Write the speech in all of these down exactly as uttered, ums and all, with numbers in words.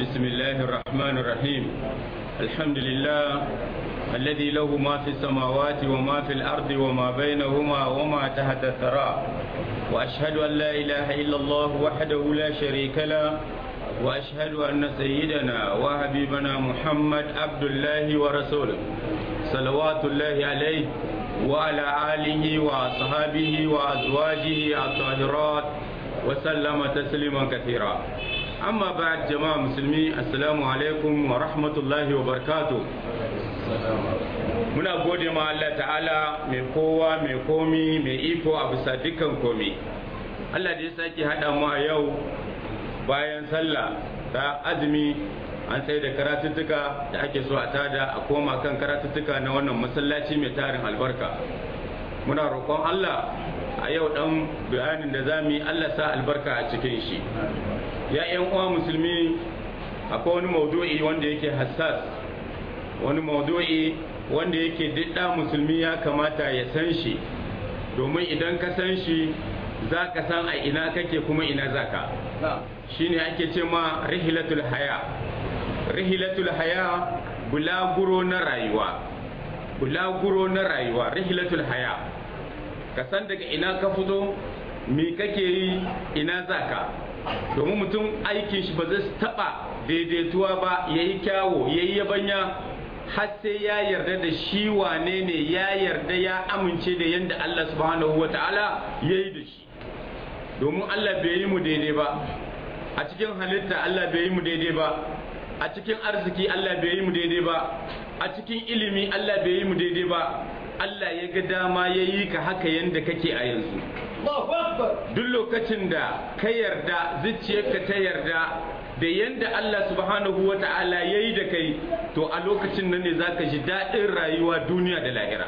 بسم الله الرحمن الرحيم الحمد لله الذي له ما في السماوات وما في الأرض وما بينهما وما تحت الثرى وأشهد أن لا إله إلا الله وحده لا شريك له وأشهد أن سيدنا وحبيبنا محمد عبد الله ورسوله صلوات الله عليه وعلى آله وأصحابه وأزواجه الطاهرات وسلم تسليما كثيرا أما بعد جماعة مسلمين السلام عليكم ورحمة الله وبركاته muna gode ma Allah ta'ala mai kowa mai komi mai iko a bisa dukkan komi Allah da ya sake haɗa mu a yau bayan sallah ta azumi an sai da karatuttuka da ake so a tada a koma kan karatuttuka na wannan masallaci mai tarin albarka muna roƙon Allah a yau dan bayanin da za mu yi Allah sa albarka a cikin shi ya ƴan uwa musulmi akwai wani maudu'i wanda yake hassas wani maudu'i wanda yake didda musulmi ya kamata ya san shi domin idan ka san shi za ka san a ina kake kuma ina zaka shine ake ce ma rihilatul haya rihilatul haya bulaguro na rayuwa bulaguro na rayuwa rihilatul haya ka san daga ina ka fito me kake yi ina zaka domin mutum aikin shi ba zai taba daidaituwa ba yayi kyawo yayi yabanya har sai ya yarda da shi wane ne ya yarda ya amince da yanda Allah subhanahu wataala yayi da shi domin Allah bai yi mu daidai ba a cikin halitta Allah bai yi mu daidai ba a cikin arziki Allah bai yi mu daidai ba a cikin ilimi Allah bai yi mu daidai ba Allah ya ga dama ya yi ka haka yanda kake a yanzu duk lokacin da ka yarda zuciyarka ta yarda da yanda Allah subhanahu wa ta'ala ya yi da kai to a lokacin nan ne za ka ji daɗin rayuwa duniya da lahira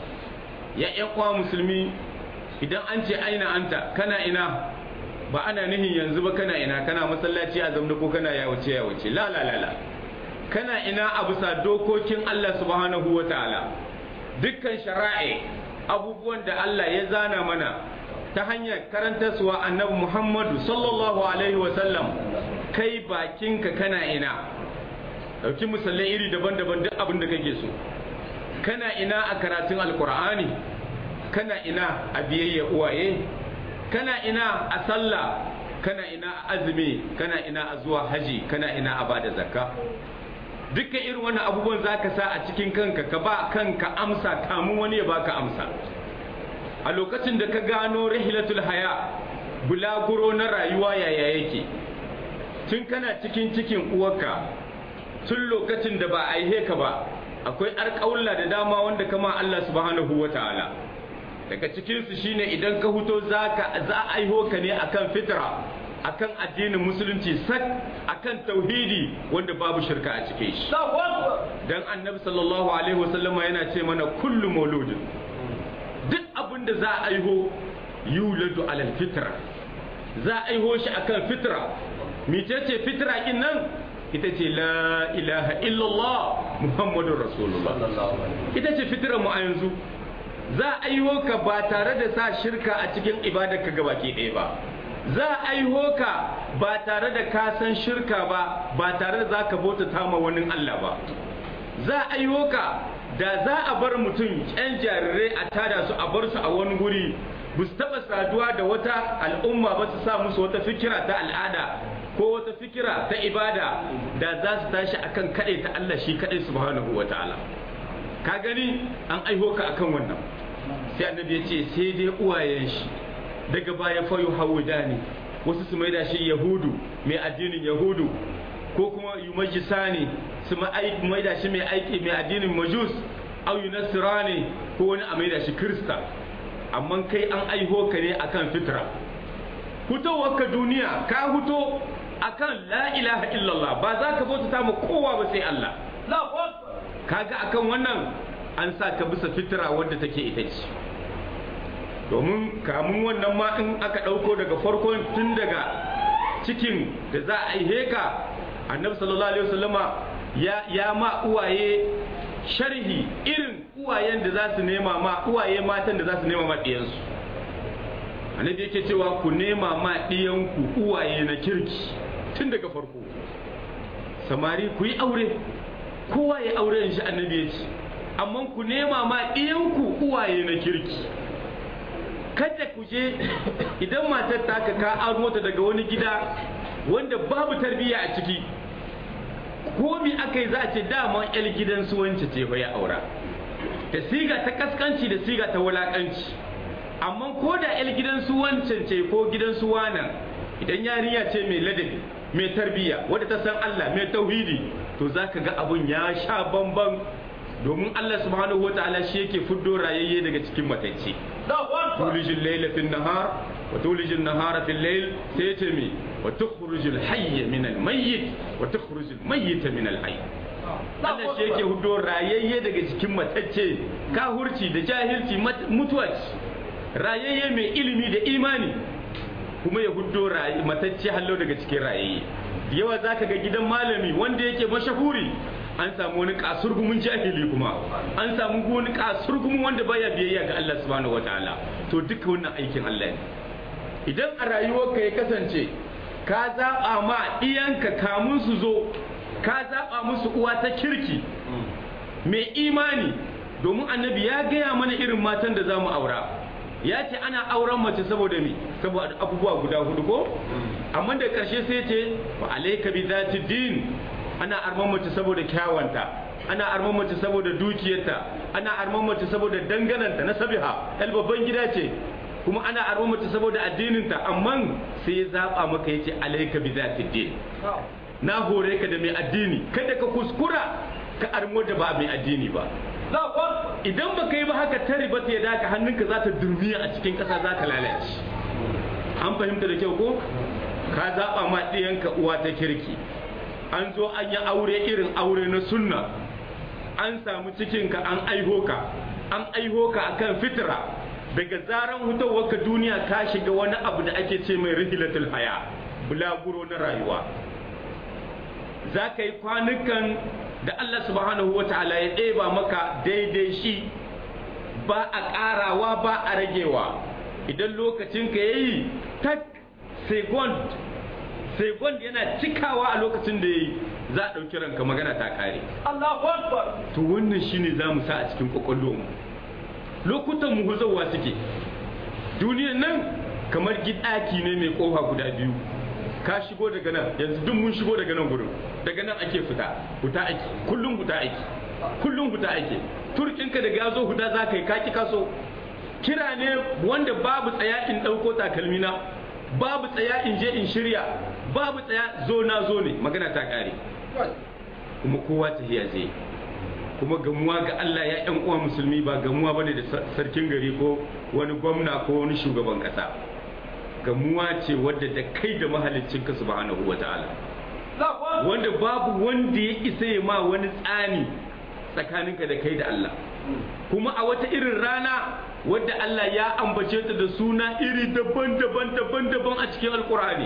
ya ƴan uwa musulmi idan an ce aina anta kana ina ba ana nihin yanzu ba kana ina kana masallaci a zamda ko kana yawace yawace la la la la kana ina a bisa dokokin Allah subhanahu wa ta'ala dukkan shara'i abubuwan da Allah ya zana mana ta hanyar karantarsuwa annabi Muhammadu sallallahu alaihi wa sallam kai bakinka kana ina dauki misalai iri daban-daban duk abin da kake so kana ina a karatun alkur'ani kana ina a biyayya uwaye kana ina a sallah kana ina a azumi kana ina a zuwa haji kana ina a bada zakka dukkan irin wannan abubuwan zaka sa a cikin kanka ka ba kanka amsa kamun wani ya baka amsa a lokacin da ka gano rihilatul haya bulaguro na rayuwa yaya yake tun kana cikin cikin uwarka tun lokacin da ba a aihe ka ba akwai alƙawla da dama wanda kama Allah subhanahu wataala daga cikinsu shine idan ka huto zaka za a aiho ka ne akan fitra akan addinin musulunci sak akan tauhidi wanda babu shirka a cikin shi dan annabi sallallahu alaihi wasallam yana ce mana kullu mauludin duk abin da za a aiho yuladu alal fitra za a aiho shi akan fitra mecece fitra kin nan ita ce la ilaha illallah muhammadur rasulullah ita ce fitrar mu a yanzu za a aiho ka ba tare da sa shirka a cikin ibadar ka gabaki ɗaya ba za a aiho ka ba tare da ka san shirka ba ba tare da za ka bautata ma wani Allah ba za a aiho ka da za a bar mutum yan jarirai a tada su a bar su a wani guri ba su taɓa saduwa da wata al'umma ba su sa musu wata fikira ta al'ada ko wata fikira ta ibada da za su tashi akan kaɗai ta Allah shi kaɗai subhanahu wa ta'ala ka gani an aiho ka akan wannan sai annabi ya ce sai dai uwayen shi daga baya fayu hawuda ne wasu su maida shi yahudu mai addinin yahudu ko kuma yumajisani su maida shi mai aiki mai addinin majus au yunasirani ko wani a maida shi krista amma kai an aiho ka ne akan fitra hutowar ka duniya ka huto akan la ilaha illallah ba za ka bauta ma kowa ba sai Allah kaga akan wannan an sa ka bisa fitra wadda take ita ce domin kamun wannan ma in aka ɗauko daga farkon tun daga cikin da za a yi ka annabi sallallahu alaihi wasallama ya ya ma uwaye sharhi irin uwayen da za su nema ma uwaye matan da za su nema ma ɗiyansu annabi yake cewa ku nema ma ɗiyanku uwaye na kirki tun daga farko samari ku yi aure, kowa ya aure in shi annabi ya ce, amma ku nema ma ɗiyanku uwaye na kirki. Kada ku je idan matar taka ka aro ta daga wani gida wanda babu tarbiyya a ciki, ko mi aka yi za a ce dama yar gidan su wance ce fa ya aura, da siga ta kaskanci da siga ta wulakanci. Amma ko da yar gidan su wancan ce ko gidan su wanan, idan yarinya ce mai ladabi mai tarbiyya wadda ta san Allah mai tauhidi, to zaka ga abun ya sha bamban, domin Allah subhanahu wataala shi yake fuddo rayayye daga cikin matacce. tulijin layla fi nahar wa tulijin nahara fi layl, sai ce mi wa tukhrijul hayya min al mayyit wa tukhrijul mayyita min al hayy. Allah shi yake fuddo rayayye daga cikin matacce. Kahurci da jahilci mutuwa ce, rayayye mai ilimi da imani kuma ya fuddo matacce hallo daga cikin rayayye. Yawa zaka ga gidan malami wanda yake mashahuri, an samu wani kasurgumin jahili, kuma an samu wani kasurgumin wanda baya biyayya ga Allah subhanahu wataala. To duka wannan aikin Allah ne. Idan a rayuwarka ya kasance ka zaɓa ma iyanka kamun su zo, ka zaɓa musu uwa ta kirki mai imani, domin annabi ya gaya mana irin matan da za mu aura. Ya ce ana auren mace saboda me, saboda abubuwa guda hudu ko, amma da ƙarshe sai ce wa alayka bi zati din. Ana arman mace saboda kyawanta, ana arman mace saboda dukiyarta, ana arman mace saboda dangananta na sabiha, el babban gida ce, kuma ana arman mace saboda addininta. Amma sai ya zaba maka yace alayka bi zati din, na hore ka da mai addini, kada ka kuskura ka armo da ba mai addini ba. Idan baka yi ba haka ta riba ta yada ka, hannunka za ta durmiya a cikin ƙasa, za ka lalace. An fahimta da kyau ko? Ka zaba ma ɗiyanka uwa ta kirki, an zo an yi aure irin aure na sunna, an samu cikinka an aiho ka, an aiho ka akan fitra. Daga zaran hutawarka duniya ka shiga wani abu da ake ce mai rihilatul haya, bulaguro na rayuwa. Za ka yi kwanukan da Allah subhanahu wa ta'ala ya ɗeba maka daidai shi, ba a ƙarawa ba a ragewa. Idan lokacinka ya yi tak second second yana cikawa a lokacin da ya yi, za a ɗauki ranka, magana ta ƙare. Allahu Akbar. To wannan shine za mu sa a cikin ƙwaƙwalwarmu. Lokutan mu huzawa suke. Duniyar nan kamar gidaki ne mai ƙofa guda biyu. Ka shigo daga nan, yanzu duk mun shigo daga nan gurin, daga nan ake fita, fita ake, kullum fita ake, kullum fita ake. Turkinka daga ya zo huda za ka yi, kaki kaso. Kira ne wanda babu tsaya in ɗauko takalmina, babu tsaya in je in shirya, babu tsaya zo na zo ne, magana ta ƙare. Kuma kowa tahiya zai, kuma gamuwa ga Allah ya ƴan uwa musulmi ba gamuwa bane da sarkin gari ko wani gwamna ko wani shugaban ƙasa. Gamuwa ce wadda da kai da mahaliccinka subhanahu wataala, wanda babu wanda ya isa ya ma wani tsani tsakaninka da kai da Allah. Kuma a wata irin rana wadda Allah ya ambace ta da suna iri daban-daban daban-daban a cikin Alkur'ani.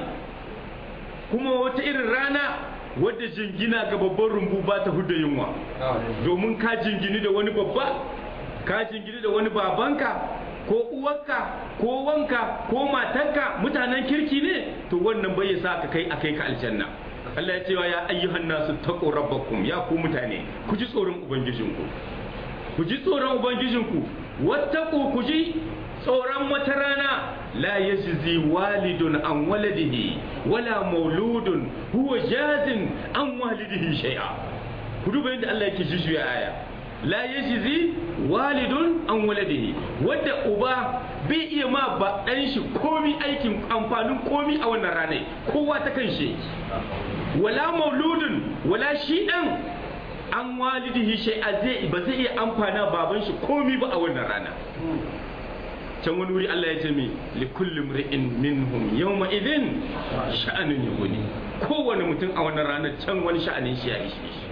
Kuma wata irin rana wadda jingina ga babban rumbu ba ta hudda yunwa, domin ka jingini da wani babba, ka jingini da wani babanka ko uwarka ko wanka ko matanka mutanen kirki ne, to wannan bai sa ka kai akai ka aljanna. Allah ya ce wa ya ayyuhan nasu taqu rabbakum, ya ku mutane ku ji tsoron ubangijinku, ku ji tsoron ubangijinku, wattaqu ku ji tsoron wata rana la yajzi walidun an waladihi wala mauludun huwa jazin an walidihi shay'a. Ku duba yadda Allah yake jujjuya aya, la yajzi walidun an waladihi, wadda uba bai iya ma ba dan shi komi aikin amfanin komi a wannan rana, kowa ta kan shi, wala mauludun wala shi dan an walidihi shay'a, zai ba zai iya amfana baban shi komi ba a wannan rana. Can wani wuri Allah ya ce mi li kulli mri'in minhum yawma idhin sha'anun yughni, kowane mutum a wannan ranar can wani sha'anin shi ya ishe shi.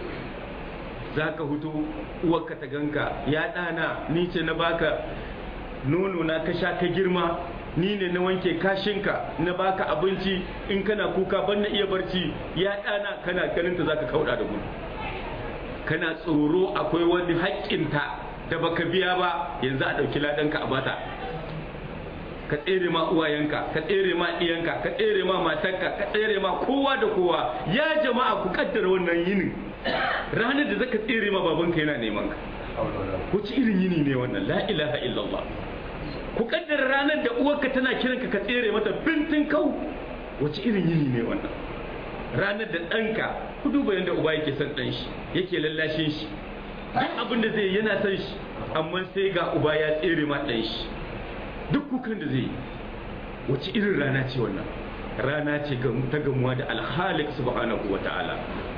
Zaka huto uwarka ta ganka, ya dana ni ce na baka nono na ka sha ka girma, ni ne na wanke kashinka na baka abinci, in kana kuka ban na iya barci, ya dana kana ganin ta zaka kauda da gudu, kana tsoro akwai wani haƙƙinta da baka biya ba, yanzu a ɗauki ladanka a bata. ka tsere ma uwayenka, ka tsere ma ɗiyanka, ka tsere ma matarka, ka tsere ma kowa da kowa. Ya jama'a ku kaddara wannan yinin ranar da zaka tsere ma babanka yana neman ka. Wace irin yini ne wannan? La ilaha illallah. Ku kaddara ranar da uwarka tana kiranka ka tsere mata bintin kau. Wace irin yini ne wannan? Ranar da ɗanka, ku duba yadda uba yake son ɗan shi, yake lallashin shi, duk abin da zai yana son shi, amma sai ga uba ya tsere ma ɗan shi. Duk kukan da zai yi, wace irin rana ce wannan? Rana ce ta gamuwa da alhalik subhanahu wa ta'ala.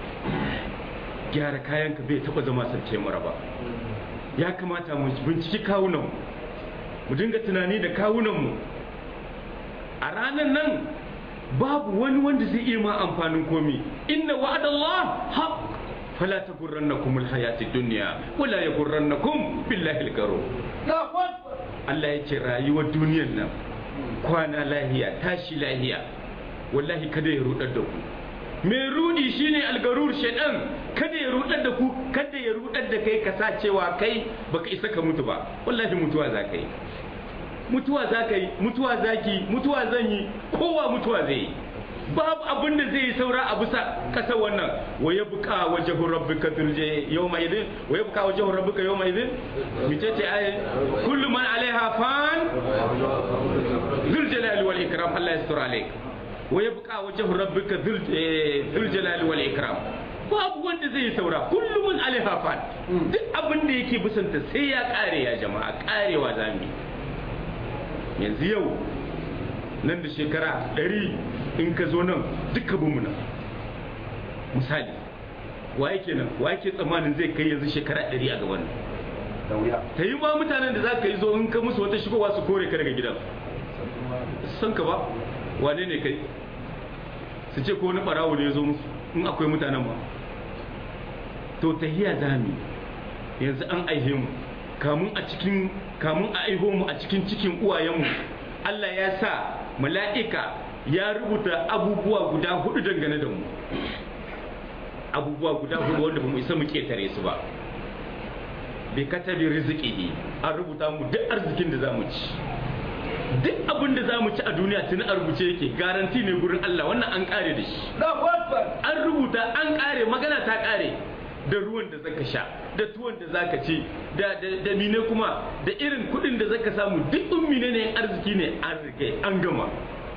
Gyara kayanka bai taɓa zama sarki mara ba. Ya kamata mu binciki kawunanmu, mu dinga tunani da kawunanmu. A ranar nan babu wani wanda zai iya ma amfanin komi. Inna wa'adallah haq fala taghurrannakum alhayatid dunya wala yaghurrannakum billahi algarur. Allah ya ce rayuwar duniyar nan kwana lahiya tashi lahiya wallahi kada ya rudar da ku. Mai rudi shine algarur shaitan, kada ya rudar da ku, kada ya rudar da kai ka sa cewa kai baka isa ka mutu ba. Wallahi mutuwa za ka yi, mutuwa za ka yi, mutuwa za ki, mutuwa zan yi, kowa mutuwa zai yi. Babu abin da zai yi saura a bisa kasar wannan. Wa yabqa wajhu rabbika dhulje yawma idin wa yabqa wajhu rabbika yawma idin mice ce ai kullu man alaiha fan dhul jalali wal ikram. Allah yastur alayk. Wa yabqa wajhu rabbika dhul dhul jalali wal ikram. Babu wanda zai yi saura, kullu man alaiha fan. Duk abin da yake bisanta sai ya kare ya jama'a, karewa zamu. Yanzu yau nan da shekara ɗari in ka zo nan duka bin nan misali wa yake nan wa yake tsammanin zai kai yanzu shekara ɗari a gaban nan? Ta yi ma mutanen da za ka yi zo in ka musu wata shigowa su kore ka daga gidan san ka ba wane ne kai su ce ko wani ɓarawo ne ya zo musu in akwai mutanen ba. To tahiya zami yanzu an aihe mu kamun a cikin kamun a aiho mu a cikin cikin uwayenmu Allah ya sa mala'ika ya rubuta abubuwa guda hudu dangane da mu, abubuwa guda hudu wanda ba mu isa mu ketare su ba. Bi katabi rizqihi an rubuta mu duk arzikin da zamu ci, duk abin da zamu ci a duniya tuni a rubuce yake, garanti ne gurin Allah, wannan an kare da shi. An rubuta an kare, magana ta kare. Da ruwan da zaka sha, da tuwon da zaka ci, da da mine kuma da irin kudin da zaka samu, duk ummine ne arziki ne an rike an gama.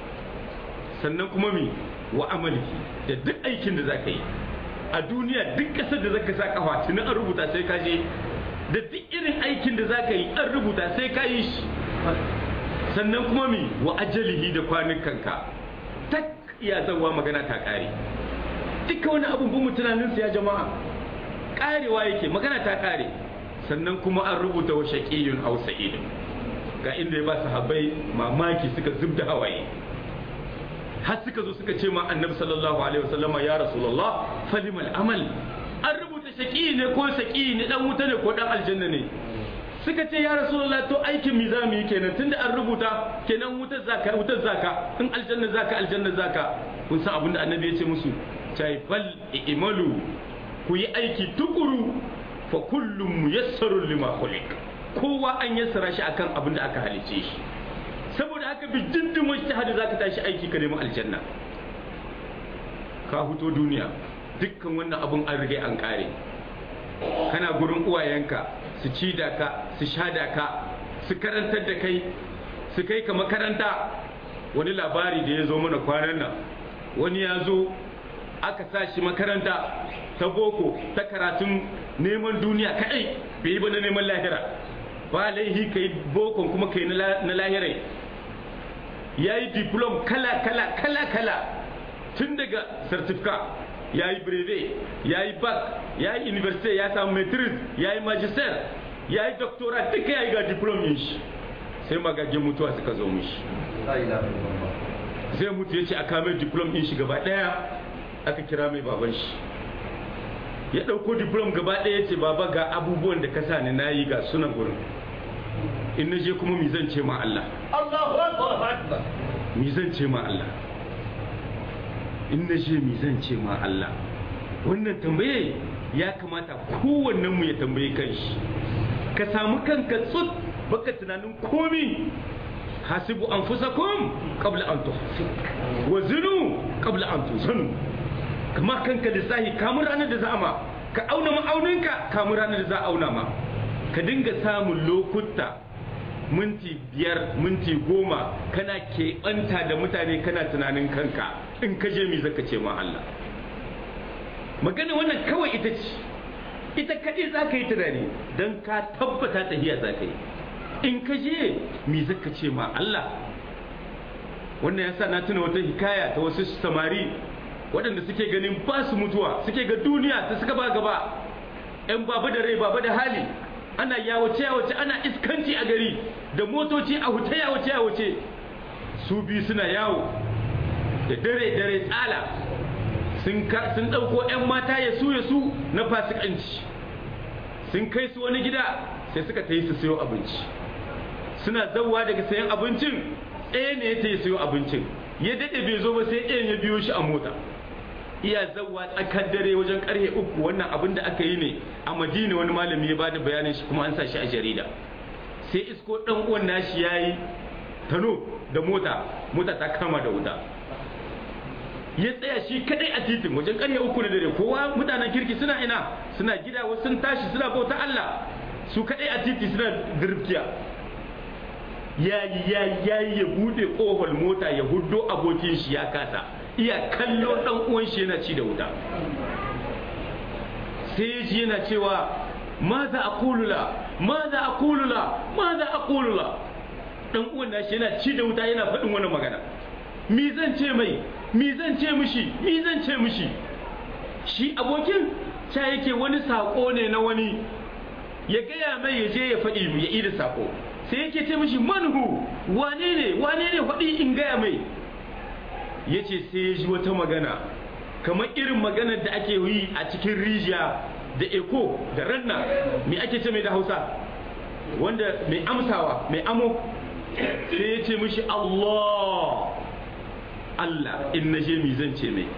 Sannan kuma mi wa amalki da duk aikin da zaka yi a duniya, duk kasar da zaka sa kafa tuni an rubuta sai ka je, da duk irin aikin da zaka yi an rubuta sai ka yi shi. Sannan kuma mi wa ajalihi da kwanukanka, tak iya zawa magana ta kare. Duka wani abubuwan mu tunanin ya jama'a karewa yake, magana ta kare. Sannan kuma an rubuta wa shaqiyun aw sa'idun, ga inda ya ba sahabbai mamaki suka zubda hawaye, har suka zo suka ce ma annabi sallallahu alaihi wasallama ya rasulullah falimal amal. An rubuta shaqi ne ko saqi ne, dan wuta ne ko dan aljanna ne. Suka ce ya rasulullah to aikin mi zamu yi kenan tunda an rubuta, kenan wutar zaka wutar zaka, in aljanna zaka aljanna zaka. Kun san abinda annabi ya ce musu, tai fal imalu, ku yi aiki tukuru, fa kullum muyassarun lima khuliq. Kowa an yassara shi akan abin da aka halice shi. Saboda haka bi jiddin mujtahid zaka tashi aiki ka nemi aljanna. Ka fito duniya, dukkan wannan abun an rige an kare. Kana gurin uwayenka, su ci da ka, su sha da ka, su karantar da kai, su kai ka makaranta. Wani labari da ya zo mana kwanan nan, wani ya zo aka sa shi makaranta ta boko ta karatun neman duniya kaɗai, bai yi ba na neman lahira. Ba laihi ka yi bokon kuma ka yi na lahirai. Ya yi diplom kala kala kala kala, tun daga certificate, ya yi breve, ya yi bac, ya yi university, ya samu matrix, ya yi magister, ya yi doctorat, duka ya yi ga diplom yin shi. Sai magagin mutuwa suka zo mishi, zai mutu ya ce a kamar diplom yin shi gaba ɗaya. Aka kira mai baban shi, ya ɗauko diplom gaba ɗaya, ya ce baba ga abubuwan da ka sa ni na yi ga suna gurin, in na je kuma mi zan ce ma Allah, mi zan ce ma Allah, in na je mi zan ce ma Allah. Wannan tambaye ya kamata kowannen mu ya tambaye kanshi. Ka samu kanka tsut baka tunanin komi, hasibu anfusakum qabla an tuhasibu wa zinu qabla an tuzanu kama kanka lissahi kamun ranar da za a ma ka auna ma'auninka kamun ranar da za a auna ma ka dinga samun lokuta minti biyar minti goma kana keɓanta da mutane kana tunanin kanka in ka je mi zaka ce ma Allah magana wannan kawai ita ce ita kaɗai za ka yi tunani don ka tabbata tahiya za ka yi in ka je mi zaka ce ma Allah wannan ya sa na tuna wata hikaya ta wasu samari waɗanda suke ganin ba su mutuwa suke ga duniya ta suka ba gaba ‘yan baba da rai baba da hali ana yawace yawace ana iskanci a gari da motoci a huta yawace yawace su biyu suna yawo da dare dare tsala sun ɗauko ‘yan mata ya su ya su na fasikanci sun kai su wani gida sai suka ta yi su sayo abinci suna zauwa daga sayan abincin ɗaya ne ya ta yi sayo abincin ya daɗe bai zo ba sai ɗayan ya biyo shi a mota iya zauwa tsakar dare wajen karfe uku wannan abin da aka yi ne a madina wani malami ya bada bayanin shi kuma an sa shi a jarida sai isko ɗan uwan nashi ya yi tano da mota mota ta kama da wuta ya tsaya shi kadai a titin wajen karfe uku da dare kowa mutanen kirki suna ina suna gida wasu sun tashi suna bauta Allah su kadai a titi suna dirkiya yayi yayi yayi ya bude kohol mota ya huddo abokin shi ya kasa iya kallo dan uwan shi yana ci da wuta sai ji yana cewa maza aqulu la maza aqulu la maza aqulu la dan uwan nashi yana ci da wuta yana faɗin wannan magana mi zan ce mai mi zan ce mishi mi zan ce mishi shi abokin ta yake wani sako ne na wani ya gaya mai ya je ya faɗi ya ida sako sai yake ce mishi manhu wane ne wane ne faɗi in gaya mai ya ce sai ya ji wata magana kamar irin maganar da ake yi a cikin rijiya da eko da ranna me ake ce mai da hausa wanda mai amsawa mai amo sai ya ce mishi Allah Allah in na je mi zan ce mai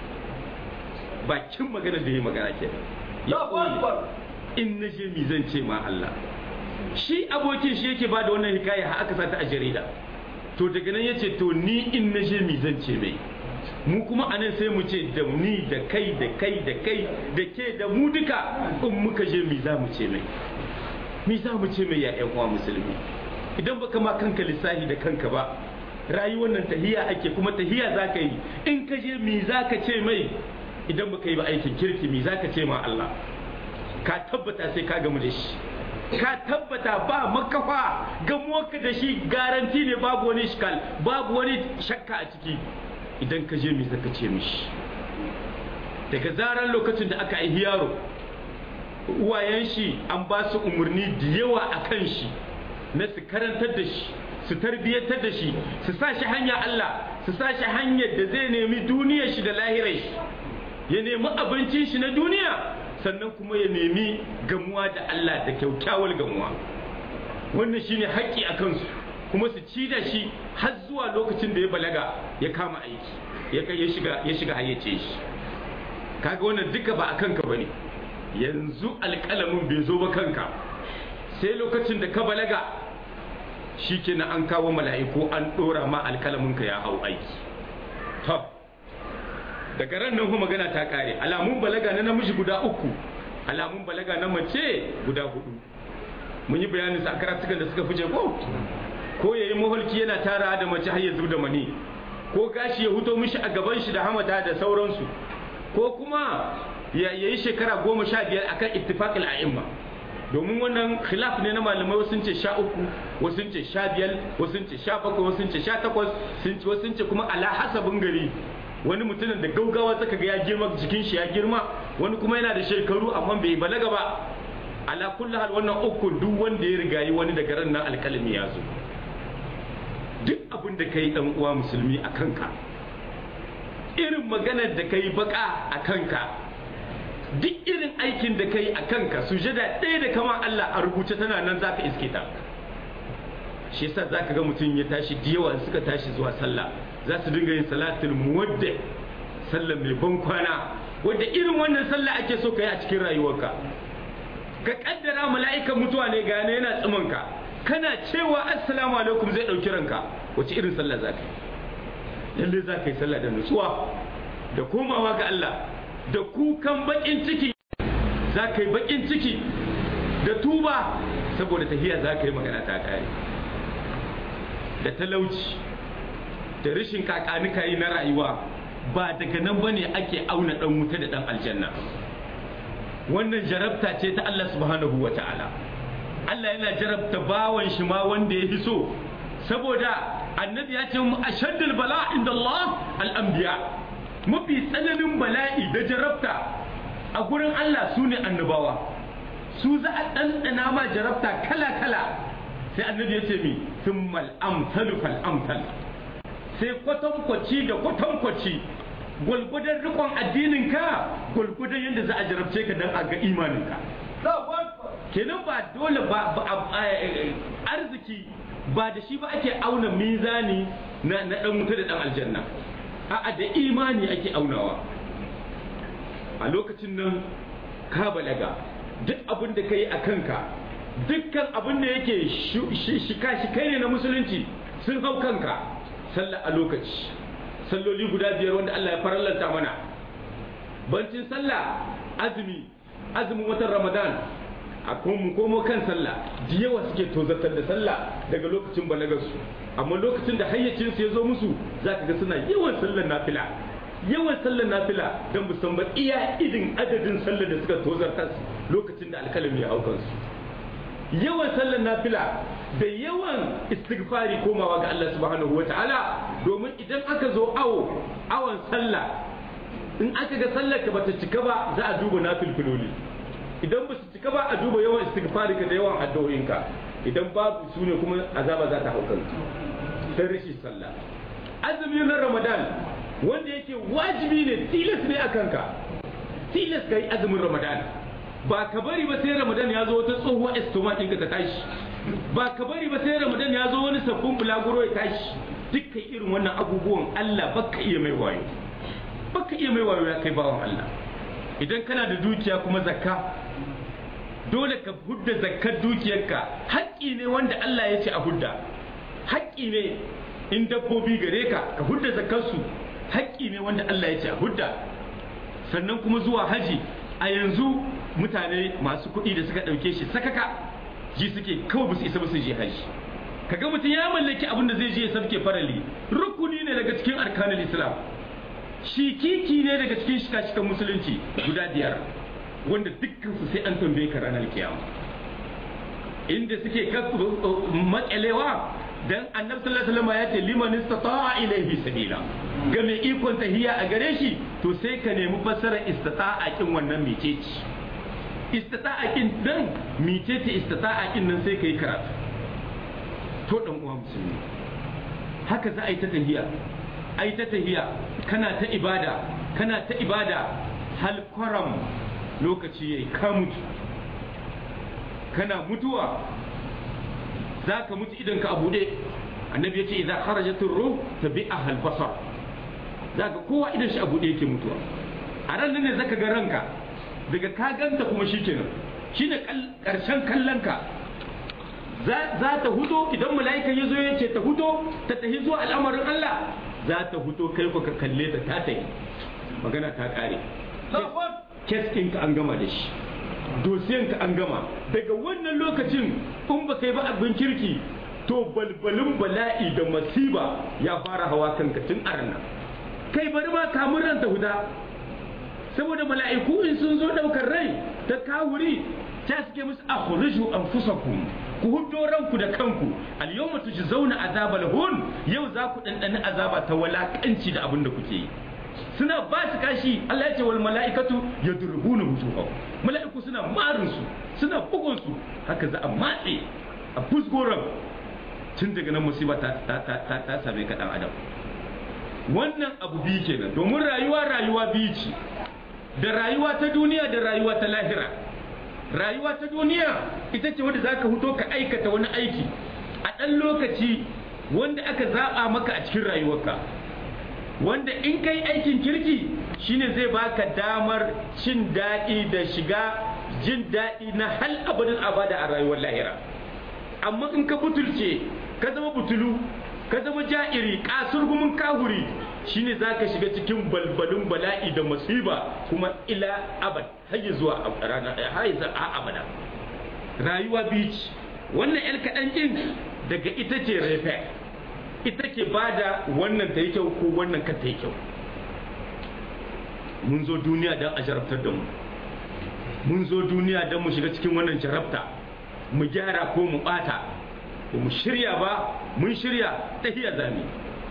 bakin maganar da ya magana ke ya koyi in na je mi zan ce ma Allah shi abokin shi yake ba da wannan hikaya har aka sata a jarida to daga nan yace to ni in na je mi zan ce mai mu kuma anan sai mu ce da ni da kai da kai da kai da ke da mu duka in muka je mi za mu ce mai mi za mu ce mai ya ƴan uwa musulmi idan baka ma kanka lissahi da kanka ba rayuwar nan tahiya ake kuma tahiya za ka yi in ka je mi za ka ce mai idan baka yi ba aikin kirki mi za ka ce ma Allah ka tabbata sai ka gamu da shi ka tabbata ba makafa gamuwarka da shi garanti ne babu wani shikal babu wani shakka a ciki idan ka je mi zaka ce mishi daga zarar lokacin da aka aihi yaro uwayen shi an ba su umarni da yawa a kan shi na su karantar da shi su tarbiyyantar da shi su sa shi hanya Allah su sa shi hanyar da zai nemi duniyar shi da lahirar shi ya nemi abincin shi na duniya sannan kuma ya nemi gamuwa da Allah da kyaukyawar gamuwa wannan shine haƙƙi a kansu kuma su ci da shi har zuwa lokacin da ya balaga ya kama aiki ya kai ya shiga ya shiga hayyace shi kaga wannan duka ba a kanka bane yanzu alƙalamin bai zo ba kanka sai lokacin da ka balaga shikenan an kawo mala'iku an dora ma alƙalamin ka ya hau aiki to daga ran nan kuma magana ta kare alamun balaga na namiji guda uku alamun balaga na mace guda hudu mun yi bayanin sa karatukan da suka fice ko ko yayi maholki yana tara da mace har ya zub da mani ko gashi ya huto mishi a gaban shi da hamata da sauransu ko kuma ya yayi shekara goma sha biyar akan ittifaqil a'imma domin wannan khilaf ne na malamai wasu sun ce sha uku wasu sun ce sha biyar wasu sun ce sha bakwai wasu sun ce sha takwas wasu sun ce kuma ala hasabin gari wani mutumin da gaugawa zaka ga ya girma jikin shi ya girma wani kuma yana da shekaru amma bai balaga ba ala kulli hal wannan uku duk wanda ya rigayi wani daga ran nan alkalami ya zo duk abin da kai dan uwa musulmi a kanka irin maganar da kai baka a kanka duk irin aikin da kai a kanka sujada ɗaya da kama Allah a rubuce tana nan zaka iske ta shi yasa zaka ga mutum ya tashi da yawa suka tashi zuwa sallah za su dinga yin salatul muwadda sallah mai ban kwana wanda irin wannan sallah ake so ka yi a cikin rayuwarka ka kaddara mala'ikan mutuwa ne ga yana tsimanka kana cewa assalamu alaikum zai dauki ranka wace irin sallah za ka yi lalle za ka yi sallah da nutsuwa da komawa ga Allah da kukan bakin ciki za ka yi bakin ciki da tuba saboda tahiya za ka yi magana ta kare da talauci da rashin kakanika yi na rayuwa ba daga nan bane ake auna dan wuta da dan aljanna wannan jarabta ce ta Allah subhanahu wata'ala Allah yana jarabta bawan shi ma wanda ya fi so saboda annabi ya ce mu ashaddul bala inda Allah al-anbiya mafi tsananin bala'i da jarabta a gurin Allah su ne annabawa su za a ɗanɗana ma jarabta kala-kala sai annabi ya ce mi thummal amsalu fal amsal sai kwatankwaci da kwatankwaci gwalgwadon rikon addinin ka gwalgwadon yadda za a jarabce ka dan a ga imanin ka kenan ba dole ba arziki ba da shi ba ake auna mizani na dan wuta da dan aljanna a'a da imani ake aunawa a lokacin nan ka balaga duk abin da kai a kanka dukkan abin da yake shika shikai ne na musulunci sun hau kanka sallah a lokaci salloli guda biyar wanda Allah ya farallanta mana bancin sallah azumi azumin watan Ramadan a mu komo kan sallah da yawa suke tozartar da sallah daga lokacin balagarsu amma lokacin da hayyacinsu ya zo musu za ka ga suna yawan sallar nafila yawan sallar nafila don musamman iya idin adadin sallar da suka tozartar lokacin da alkalami ya hau kansu yawan sallar nafila da yawan istighfari komawa ga Allah subhanahu wa ta'ala domin idan aka zo awo awon sallah in aka ga sallar ka bata cika ba za a duba nafilfiloli idan ba su cika ba a duba yawan istighfari ka da yawan addu'o'inka idan babu su ne kuma azaba za ta hau kanka sai rashin sallah azumi na Ramadan wanda yake wajibi ne tilas ne akan ka tilas kai azumin Ramadan ba ka bari ba sai Ramadan ya zo wata tsohuwa estoma ɗinka ta tashi ba ka bari ba sai Ramadan ya zo wani sabbin bulaguro ya tashi dukkan irin wannan abubuwan Allah baka iya mai wayo baka iya mai wayo ya kai bawan Allah idan kana da dukiya kuma zakka dole ka hudda zakkar dukiyarka haƙƙi ne wanda Allah ya ce a hudda haƙƙi ne in dabbobi gare ka ka hudda zakkarsu haƙƙi ne wanda Allah ya ce a hudda sannan kuma zuwa haji a yanzu mutane masu kuɗi da suka ɗauke shi sakaka ji suke kawai ba su isa ba su je haji kaga mutum ya mallaki abin da zai je ya sabke farali rukuni ne daga cikin arkanul islam shi kiki ne daga cikin shika-shikan musulunci guda biyar wanda dukkan su sai an tambaye ka ranar kiyama inda suke matsalewa dan annabi sallallahu alaihi wasallam ya ce liman istata'a ilaihi sabila ga mai ikon tahiya a gare shi to sai ka nemi fassarar istata'a kin wannan mecece istata'a kin dan mecece istata'a kin nan sai kai karatu to dan uwa musulmi haka za a yi ta tahiya a yi ta tahiya kana ta ibada kana ta ibada hal kwaram lokaci yayi ka mutu kana mutuwa za ka mutu idan ka a buɗe annabi ya ce idan kharajatul ruh tabi'aha al-basar za ka kowa idan shi a buɗe yake mutuwa a ran nan ne zaka ga ranka daga ka ganta kuma shikenan shine karshen kallon ka za ta hudo idan mala'ikan ya zo ya ce ta hudo ta tahi zuwa al'amarin Allah za ta hudo kai ko ka kalle ta ta tahi magana ta kare kes ɗinka an gama da shi dosiyanka an gama daga wannan lokacin in ba kai ba abin kirki to balbalin bala'i da masiba ya fara hawa kanka tun a ranar kai bari ma kamun ranta huda saboda mala'iku in sun zo daukar rai ta kawuri ta suke musu akhriju anfusakum ku huddo ranku da kanku al yawma tujzauna azabal hun yau za ku dandana azaba ta walakanci da abin da kuke yi suna ba su kashi Allah ya ce wal mala'ikatu yadrubuna wujuhahum mala'iku suna marin su suna bugun su haka za a matse a fusgoran tun daga nan musiba ta ta ta ta same ka dan adam wannan abu biyu kenan domin rayuwa rayuwa biyu ce da rayuwa ta duniya da rayuwa ta lahira rayuwa ta duniya ita ce wanda zaka huto ka aikata wani aiki a ɗan lokaci wanda aka zaba maka a cikin rayuwarka wanda in kai aikin kirki shine zai baka damar cin daɗi da shiga jin daɗi na hal abadin abada a rayuwar lahira amma in ka butulce ka zama butulu ka zama ja'iri kasurgumin kahuri shine zaka shiga cikin balbalin bala'i da musiba kuma ila abad har zuwa rana har zuwa abada. Rayuwa bici wannan yar kaɗan ɗin daga ita ce refe ita ke bada wannan ta yi kyau ko wannan ka ta yi kyau. Mun zo duniya don a jarabtar da mu, mun zo duniya don mu shiga cikin wannan jarabta, mu gyara ko mu bata, ba mu shirya ba, mun shirya tahiya zami.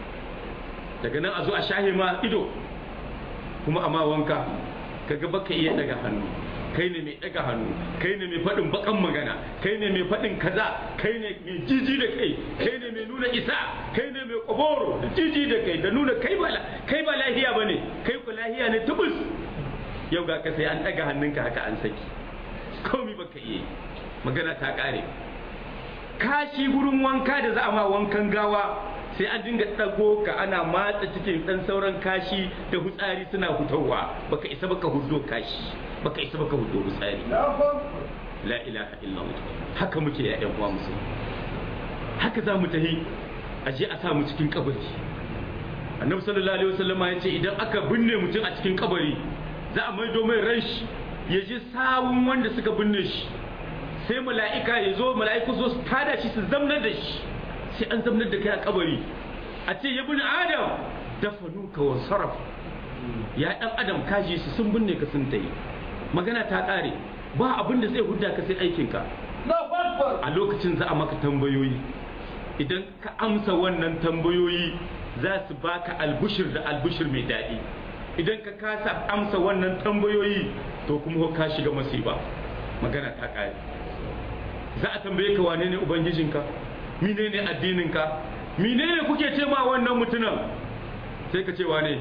Daga nan a zo a shahe ma ido kuma amma wanka kaga baka iya daga hannu, kai ne mai daga hannu, kai ne mai faɗin bakan magana, kai ne mai faɗin kaza, kai ne mai jiji da kai, kai ne mai nuna isa, kai ne mai kwaboro da jiji da kai da nuna kai ba kai ba lahiya bane, kai ku lahiya ne tubus. Yau ga ka sai an daga hannunka haka an saki, komai baka iya, magana ta kare. Kashi gurin wanka da za a ma wankan gawa sai an dinga ɗago ka ana matsa cikin ɗan sauran kashi da hutsari suna hutawa, baka isa baka hudo kashi, baka isa baka hudo hutsari. La ilaha illallah. Haka muke ya ƴan uwa musulmi, haka za mu tahi a je a sa mu cikin kabari. Annabi sallallahu alaihi wasallam ya ce idan aka binne mutum a cikin kabari za a maido mai ran shi ya ji sawun wanda suka binne shi, sai mala'ika ya zo, mala'iku zo su tada shi su zamnar da shi, sai an zamnar da kai a kabari a ce ya bin adam dafanuka wa sarraf, ya dan adam kaji su sun binne ka sun tayi, magana ta kare, ba abin da zai hudda ka sai aikinka. A lokacin za a maka tambayoyi, idan ka amsa wannan tambayoyi za su baka albushir da albushir mai daɗi, idan ka kasa amsa wannan tambayoyi to kuma ka shiga masiba, magana ta kare. Za a tambaye ka wane ne ubangijinka, menene addininka, menene kuke ce ma wannan mutumin, sai ka ce wane.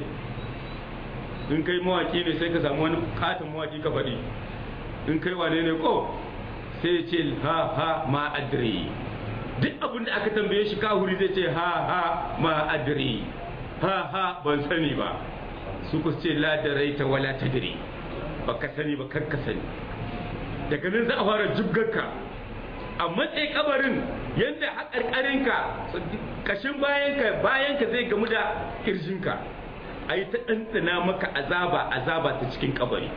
In kai mawaki ne sai ka samu wani katon mawaki ka faɗi, in kai wane ne ko sai ya ce ha ha ma adri. Duk abin da aka tambaye shi kahuri zai ce ha ha ma adri, ha ha ban sani ba. Su ku ce la daraita wala tadri, baka sani ba kar ka sani. Daga nan za a fara jibgarka a matsayin kabarin yadda haƙarƙarinka kashin bayanka bayanka zai gamu da ƙirjinka, a yi ta ɗanɗana maka azaba azaba ta cikin kabari,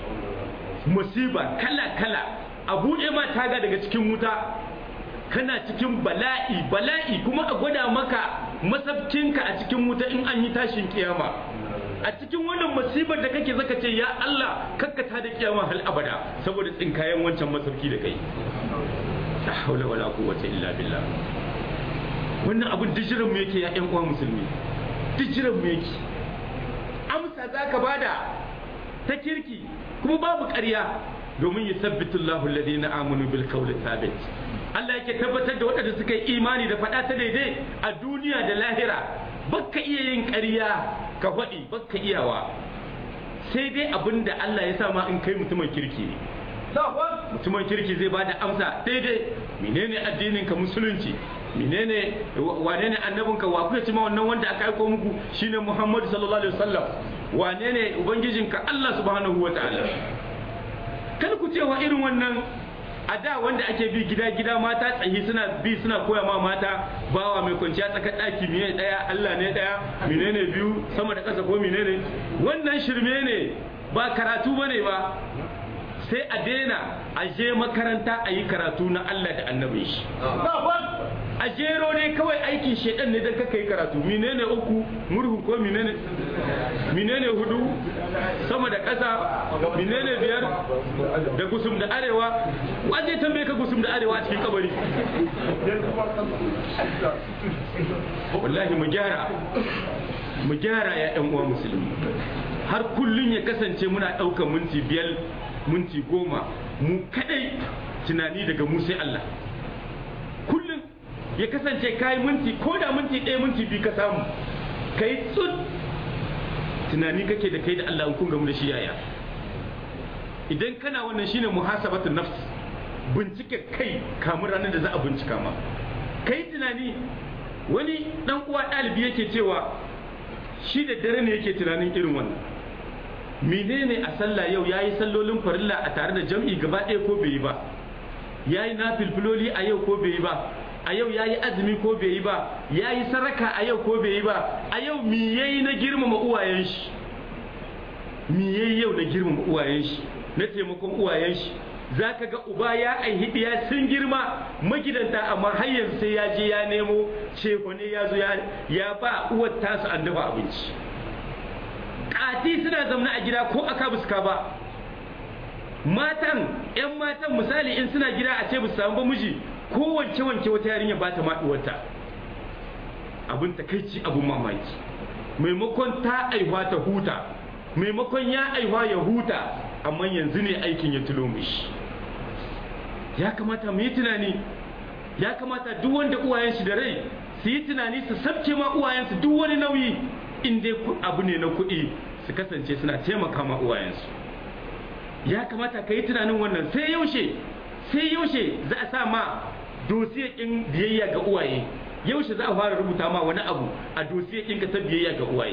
musiba kala kala, a buɗe ma taga daga cikin wuta, kana cikin bala'i bala'i kuma a gwada maka masabcinka a cikin wuta in an yi tashin kiyama. A cikin wannan musibar da kake zaka ce ya Allah kakkata da kiyama hal abada saboda tsinkayen wancan masabki da kai. La haula wala quwwata illa billah. Wannan abin dijiran mu yake ya ƴan uwa musulmi, dijiran mu yake. Amsa zaka bada ta kirki kuma babu ƙarya, domin yusabbitu Allahu alladhina amanu bil qawli thabit. Allah yake tabbatar da waɗanda suka yi imani da faɗa ta daidai a duniya da lahira. Bakka iya yin ƙarya ka faɗi, bakka iyawa, sai dai abinda Allah ya sa ma in kai mutumin kirki ne. Mutumin kirki zai bada amsa daidai. Menene addinin ka musulunci, menene wane ne annabinka, wa kuka ci ma wannan wanda aka aiko muku shine Muhammadu sallallahu alaihi wasallam, wane ne ubangijinka Allah subhanahu wataala. Kada ku cewa irin wannan a da wanda ake bi gida gida mata tsayi suna bi suna koya ma mata bawa mai kwanciya tsakar daki menene daya Allah ne daya menene biyu sama da ƙasa ko menene, wannan shirme ne ba karatu bane ba. Sai a daina a je makaranta a yi karatu na Allah da annabin shi. A jero ne kawai aikin shedan ne dan kaka yi karatu, menene uku murhu ko menene menene hudu sama da ƙasa menene biyar da gusum da arewa, waje tambaye ka gusum da arewa a cikin kabari. Wallahi mu gyara mu gyara ya ƴan uwa musulmi, har kullun ya kasance muna ɗaukar minti biyar minti goma mu kadai tunani daga mu sai Allah. Kullum ya kasance kai minti ko da minti ɗaya minti biyu ka samu kai tsut tunani kake da kai da Allah, kun gamu da shi yaya. Idan kana wannan shine muhasabatun nafs, bincike kai kamun ranar da za a bincika ma. Kai tunani, wani dan uwa ɗalibi yake cewa shi da dare ne yake tunanin irin wannan. Menene a sallah yau yayi sallolin farilla a tare da jam'i gaba ɗaya ko bai yi ba, yayi nafilfiloli a yau ko bai yi ba, a yau yayi azumi ko bai yi ba, yayi saraka a yau ko bai yi ba, a yau mi yayi na girmama uwayen shi, mi yayi yau na girmama uwayen shi, na taimakon uwayen shi. Za ka ga uba ya aihi ɗiya sun girma magidanta, amma har yanzu sai ya je ya nemo cefane ya zo ya ba uwar tasu an dafa abinci. Ƙati suna zamna a gida ko aka buska ba. Matan, 'yan matan misali in suna gida a ce bu samu ba miji, ko wanke wanke wata yarinya ba ta maɗuwarta. Abin takaici, abin mamaki. Maimakon ta aihuwa ta huta, maimakon ya aihuwa ya huta, amma yanzu ne aikin ya tulo mishi. Ya kamata mu yi tunani, ya kamata duk wanda uwayen shi da rai su yi tunani su sabke ma uwayensu duk wani nauyi, in dai abu ne na kuɗi su kasance suna taimaka ma uwayensu. Ya kamata ka yi tunanin wannan. Sai yaushe sai yaushe za a sa ma dosiye ɗin biyayya ga uwaye, yaushe za a fara rubuta ma wani abu a dosiye ɗin ka ta biyayya ga uwaye.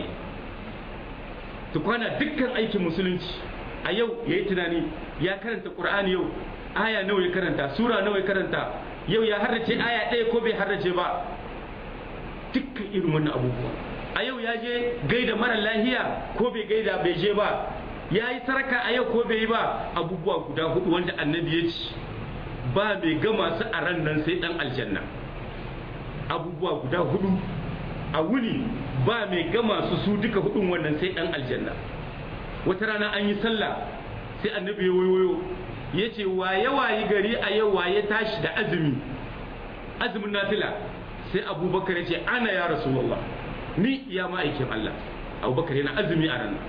Tukwana dukkan aikin musulunci a yau ya yi tunani, ya karanta ƙur'ani yau aya nawa ya karanta, sura nawa ya karanta, yau ya harrace aya ɗaya ko bai harrace ba. Dukkan irin wannan abubuwa a yau ya je gaida mara lahiya ko bai gaida bai je ba, ya yi saraka a yau ko bai yi ba. Abubuwa guda hudu wanda annabi ya ci ba mai gama su a ran nan sai dan aljanna. Abubuwa guda hudu a wuni ba mai gama su su duka hudun wannan sai dan aljanna. Wata rana an yi sallah sai annabi ya wayo ya ce waye waye gari a yau waye tashi da azumi azumin nafila, sai abubakar ya ce ana ya rasulullah, ni ya ma'aikin Allah. Abubakar yana azumi a ranar.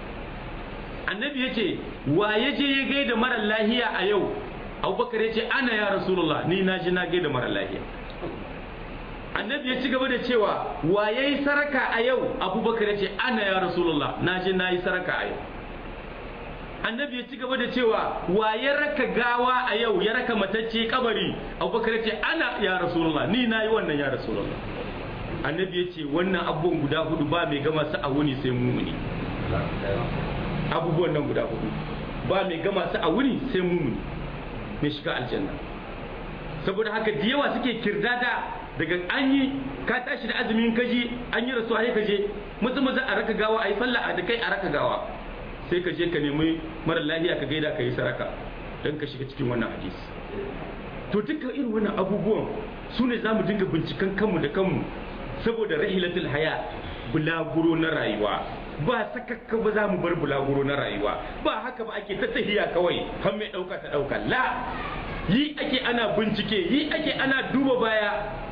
Annabi ya ce waye je ya gaida mara lahiya a yau, abubakar ya ce ana ya rasulullah, ni na ji na gaida mara lahiya. Annabi ya ci gaba da cewa waye yi saraka a yau, abubakar ya ce ana ya rasulullah, na ji na yi saraka a yau. Annabi ya ci gaba da cewa waye raka gawa a yau, ya raka matacce kabari, abubakar ya ce ana ya rasulullah, ni na yi wannan ya rasulullah. Annabi ya ce wannan abubuwan guda hudu ba mai gama su a wuni sai mumuni. Abubuwan nan guda hudu ba mai gama su a wuni sai mumuni mai shiga aljanna. Saboda haka da yawa suke kirdada daga an yi ka tashi da azumin kaji an yi rasuwa sai ka je mutum maza a raka gawa a yi sallah da kai a raka gawa, sai ka je ka nemi mara lafiya ka gaida ka yi saraka don ka shiga cikin wannan hadisi. To dukkan irin wannan abubuwan su ne za mu dinga binciken kanmu da kanmu, saboda rahilatul haya, bulaguro na rayuwa. Ba sakakka ba za mu bar bulaguro na rayuwa, ba haka ba ake ta tahiya kawai har mai ɗauka ta ɗauka. La, yi ake ana bincike, yi ake ana duba baya,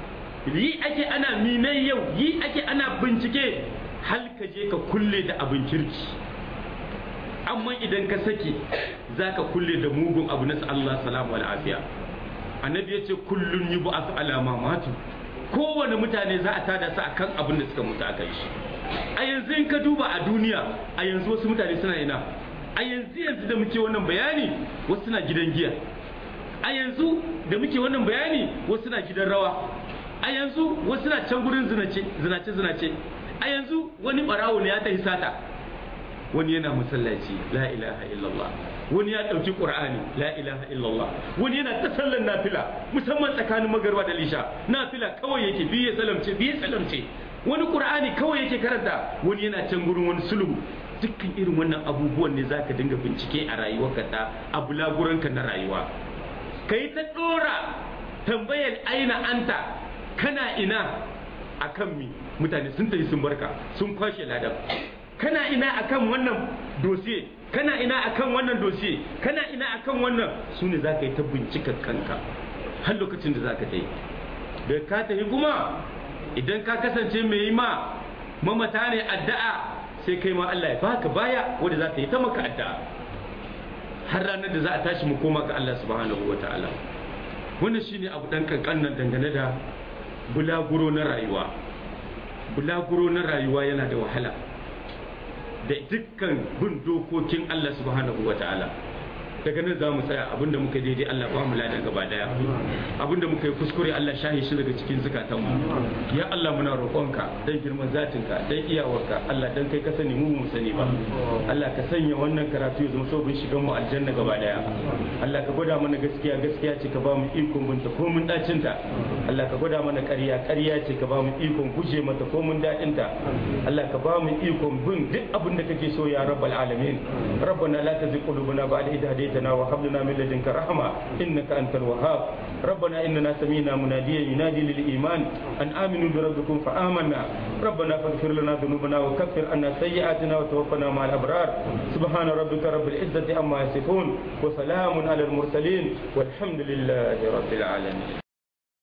yi ake ana minai yau, yi ake ana bincike, hal ka je ka kulle da abin kirki. Amma idan ka sake za ka kulle da mugun abu na Allah salamu wa afiya. Annabi ya ce kullun yi bu'asu alama matu, kowane mutane za a tada su akan abin da suka mutu a kai shi. A yanzu in ka duba a duniya, a yanzu wasu mutane suna ina, a yanzu yanzu da muke wannan bayani wasu suna gidan giya, a yanzu da muke wannan bayani wasu suna gidan rawa, a yanzu wasu suna can gurin zinace zinace zinace, a yanzu wani barawo ne ya tafi sata, wani yana masallaci la ilaha illallah, wani ya dauki qur'ani la ilaha illallah, wani yana ta sallan nafila musamman tsakanin magarba da lisha, nafila kawai yake biye salamce biye salamce, wani qur'ani kawai yake karanta, wani yana can gurin wani sulhu. Dukkan irin wannan abubuwan ne zaka dinga bincike a rayuwarka ta a bulaguranka na rayuwa. Kai ta dora tambayar aina anta, kana ina akan mi, mutane sun tafi sun barka sun kwashe ladan, kana ina akan wannan dosiye, kana ina akan wannan dosiye, kana ina akan wannan, su ne zaka yi ta bincika kanka har lokacin da zaka tafi. Da ka tafi kuma idan ka kasance mai yi ma mamata ne addu'a, sai kai ma Allah ya baka baya wanda za ta yi ta maka addu'a har ranar da za a tashi mu koma ga Allah subhanahu wataala. Wannan shine abu dan kankan nan dangane da bulaguro na rayuwa. Bulaguro na rayuwa yana da wahala da dukkan bin dokokin Allah subhanahu wataala. Daga nan za mu tsaya, abinda muka daidai Allah ba mu ladan gaba daya, abinda muka yi kuskure Allah shahi shi daga cikin zukatanmu. Ya Allah muna roƙonka dan girman zatinka, dan iyawarka Allah, dan kai ka sani mu mu sani ba. Allah ka sanya wannan karatu ya zama sobin shigan mu aljanna gaba daya. Allah ka gwada mana gaskiya gaskiya ce, ka ba mu ikon binta ko mun dacin ta. Allah ka gwada mana ƙarya ƙarya ce ka ba mu ikon guje mata ko mun daɗin ta Allah ka ba mu ikon bin duk abin da kake so ya rabbal alamin rabbana la tuzigh qulubana ba'da idh hadaytana wa hab lana min ladunka rahma innaka antal wahhab ربنا إننا سمينا مناديا ينادي للإيمان أن آمنوا بربكم فآمنا ربنا فاغفر لنا ذنوبنا وكفر عنا سيئاتنا وتوفنا مع الأبرار سبحان ربك رب العزة عما يصفون وسلام على المرسلين والحمد لله رب العالمين.